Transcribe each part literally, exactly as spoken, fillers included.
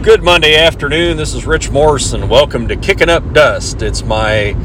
Good Monday afternoon. This is Rich Morrison. Welcome to Kicking Up Dust. It's my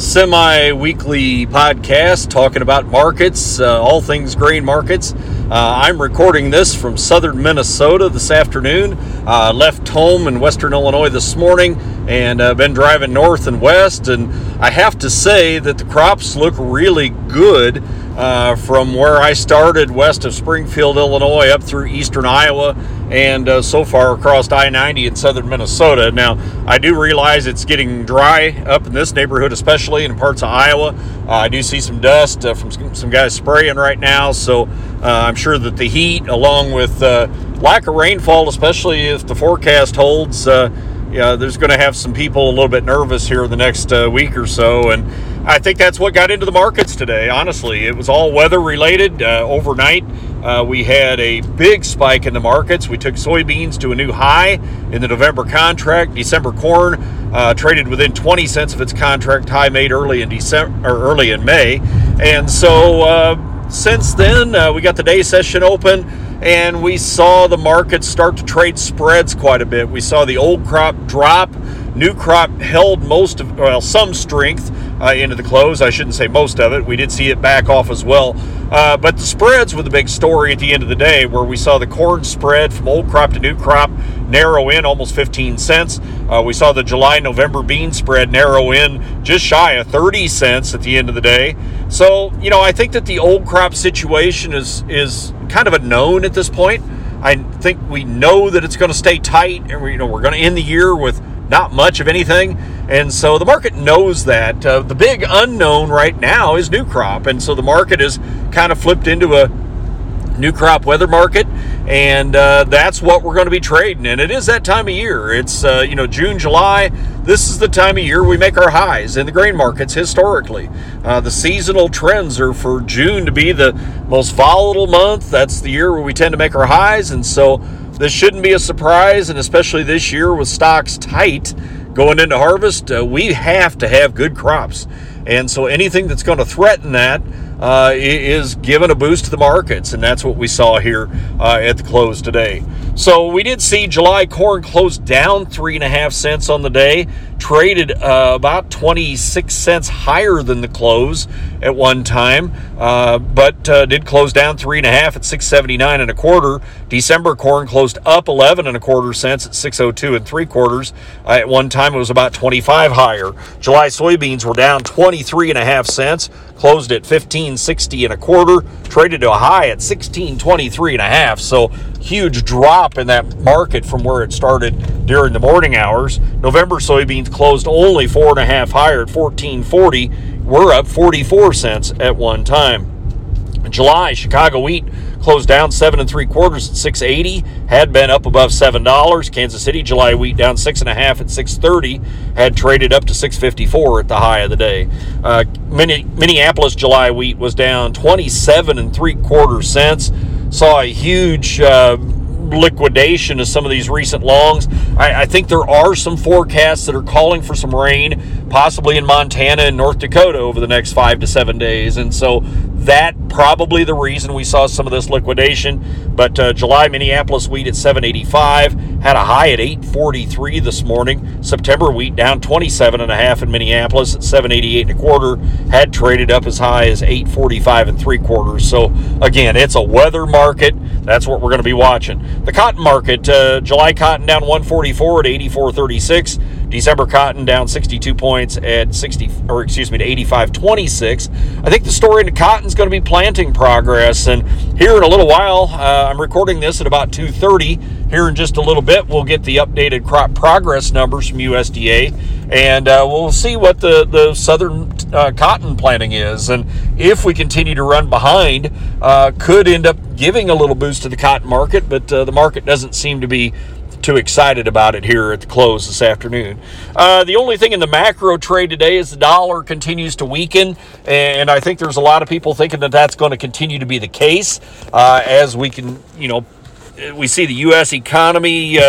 semi-weekly podcast talking about markets, uh, all things grain markets. Uh, I'm recording this from southern Minnesota this afternoon. Uh, left home in western Illinois this morning and uh, been driving north and west. And I have to say that the crops look really good uh, from where I started west of Springfield, Illinois, up through eastern Iowa, and uh, so far across I ninety in southern Minnesota. Now, I do realize it's getting dry up in this neighborhood, especially in parts of Iowa. Uh, I do see some dust uh, from some, some guys spraying right now, so uh, I'm sure that the heat, along with uh, lack of rainfall, especially if the forecast holds, uh, yeah, there's going to have some people a little bit nervous here the next uh, week or so, and I think that's what got into the markets today. Honestly, it was all weather related. Uh, overnight, uh, we had a big spike in the markets. We took soybeans to a new high in the November contract. December corn uh, traded within twenty cents of its contract high made early in December or early in May, and so uh, since then uh, we got the day session open. And we saw the market start to trade spreads quite a bit. We saw the old crop drop. New crop held most of, well, some strength uh, into the close. I shouldn't say most of it. We did see it back off as well. Uh, but the spreads were the big story at the end of the day, where we saw the corn spread from old crop to new crop narrow in almost fifteen cents. Uh, we saw the July-November bean spread narrow in just shy of thirty cents at the end of the day. So, you know, I think that the old crop situation is is kind of a known at this point. I think we know that it's going to stay tight, and we, you know, we're going to end the year with not much of anything, and so the market knows that. Uh, the big unknown right now is new crop, and so the market is kind of flipped into a new crop weather market, and uh, that's what we're going to be trading. And it is that time of year. It's uh, you know, June, July. This is the time of year we make our highs in the grain markets historically. Uh, the seasonal trends are for June to be the most volatile month. That's the year where we tend to make our highs, and so this shouldn't be a surprise. And especially this year with stocks tight going into harvest, uh, we have to have good crops. And so anything that's going to threaten that uh, is given a boost to the markets, and that's what we saw here uh, at the close today. So we did see July corn close down three and a half cents on the day, traded uh, about twenty-six cents higher than the close at one time, uh, but uh, did close down three and a half at six seventy-nine and a quarter. December corn closed up eleven and a quarter cents at six oh two and three quarters. Uh, at one time, it was about twenty-five higher. July soybeans were down twenty-three and a half cents, closed at fifteen sixty and a quarter, traded to a high at sixteen twenty-three and a half. So huge drop in that market from where it started during the morning hours. November soybeans closed only four and a half higher at fourteen forty. We're up forty-four cents at one time. In July, Chicago wheat closed down seven and three quarters at six eighty, had been up above seven dollars. Kansas City July wheat down six and a half at six thirty, had traded up to six fifty-four at the high of the day. Uh, Minneapolis July wheat was down twenty-seven and three quarter cents. Saw a huge uh, liquidation of some of these recent longs. I, I think there are some forecasts that are calling for some rain, possibly in Montana and North Dakota over the next five to seven days. And so that probably the reason we saw some of this liquidation. But uh, July Minneapolis wheat at seven eighty-five, had a high at eight forty-three this morning. September wheat down twenty-seven and a half in Minneapolis at seven eighty-eight and a quarter, had traded up as high as eight forty-five and three quarters. So again, it's a weather market. That's what we're going to be watching. The cotton market, uh, July cotton down one forty-four at eighty-four thirty-six. December cotton down sixty-two points at sixty, or excuse me, to eighty-five twenty-six. I think the story in the cotton is going to be planting progress, and here in a little while, uh, I'm recording this at about two thirty. Here in just a little bit, we'll get the updated crop progress numbers from U S D A, and uh, we'll see what the the southern uh, cotton planting is, and if we continue to run behind, uh, could end up giving a little boost to the cotton market, but uh, the market doesn't seem to be too excited about it here at the close this afternoon. Uh, the only thing in the macro trade today is the dollar continues to weaken, and I think there's a lot of people thinking that that's going to continue to be the case uh, as we can, you know, we see the U S economy uh,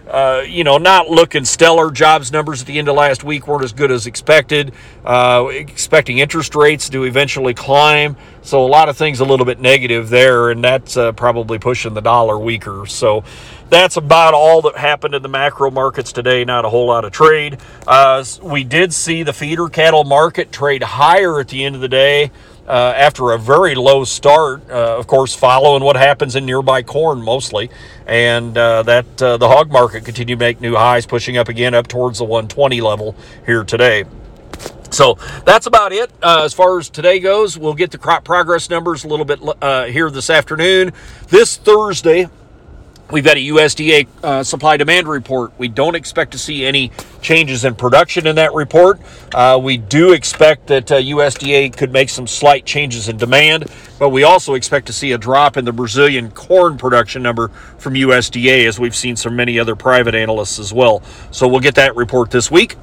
uh, you know, not looking stellar. Jobs numbers at the end of last week weren't as good as expected. Uh, expecting interest rates to eventually climb. So a lot of things a little bit negative there, and that's uh, probably pushing the dollar weaker. So that's about all that happened in the macro markets today. Not a whole lot of trade. Uh, we did see the feeder cattle market trade higher at the end of the day. Uh, after a very low start, uh, of course, following what happens in nearby corn mostly, and uh, that uh, the hog market continued to make new highs, pushing up again up towards the one twenty level here today. So that's about it uh, as far as today goes. We'll get the crop progress numbers a little bit uh, here this afternoon. This Thursday, we've got a U S D A uh, supply-demand report. We don't expect to see any changes in production in that report. Uh, we do expect that uh, U S D A could make some slight changes in demand, but we also expect to see a drop in the Brazilian corn production number from U S D A, as we've seen from many other private analysts as well. So we'll get that report this week.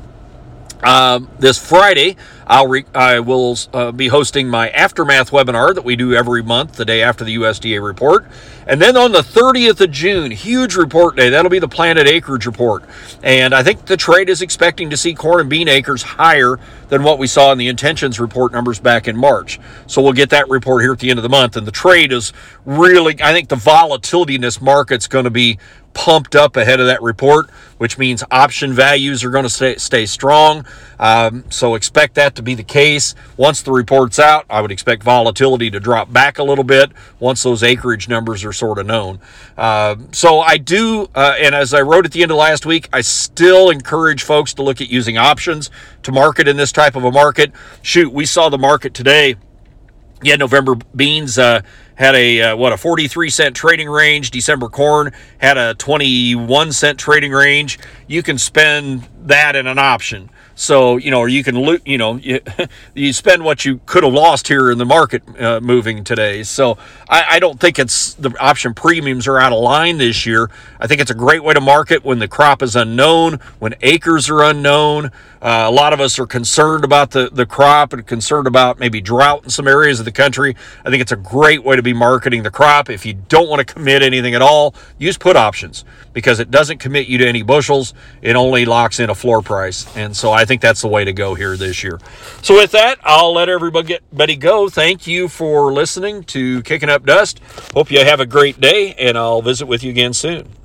Um, this Friday, I'll re- I will uh, be hosting my Aftermath webinar that we do every month, the day after the U S D A report. And then on the thirtieth of June, huge report day. That'll be the planted acreage report. And I think the trade is expecting to see corn and bean acres higher than what we saw in the intentions report numbers back in March. So we'll get that report here at the end of the month. And the trade is really, I think the volatility in this market's going to be pumped up ahead of that report, which means option values are going to stay, stay strong. Um, so expect that to be the case. Once the report's out, I would expect volatility to drop back a little bit once those acreage numbers are sort of known. Uh, so I do, uh, and as I wrote at the end of last week, I still encourage folks to look at using options to market in this type of a market. Shoot, we saw the market today. Yeah, November beans uh, had a, uh, what, a forty-three cent trading range. December corn had a twenty-one cent trading range. You can spend that in an option. So, you know, or you can, lo- you know, you, you spend what you could have lost here in the market uh, moving today. So I, I don't think it's the option premiums are out of line this year. I think it's a great way to market when the crop is unknown, when acres are unknown. Uh, a lot of us are concerned about the, the crop and concerned about maybe drought in some areas of the country. I think it's a great way to be marketing the crop. If you don't want to commit anything at all, use put options because it doesn't commit you to any bushels. It only locks in a floor price. And so I think that's the way to go here this year. So with that, I'll let everybody go. Thank you for listening to Kicking Up Dust. Hope you have a great day, and I'll visit with you again soon.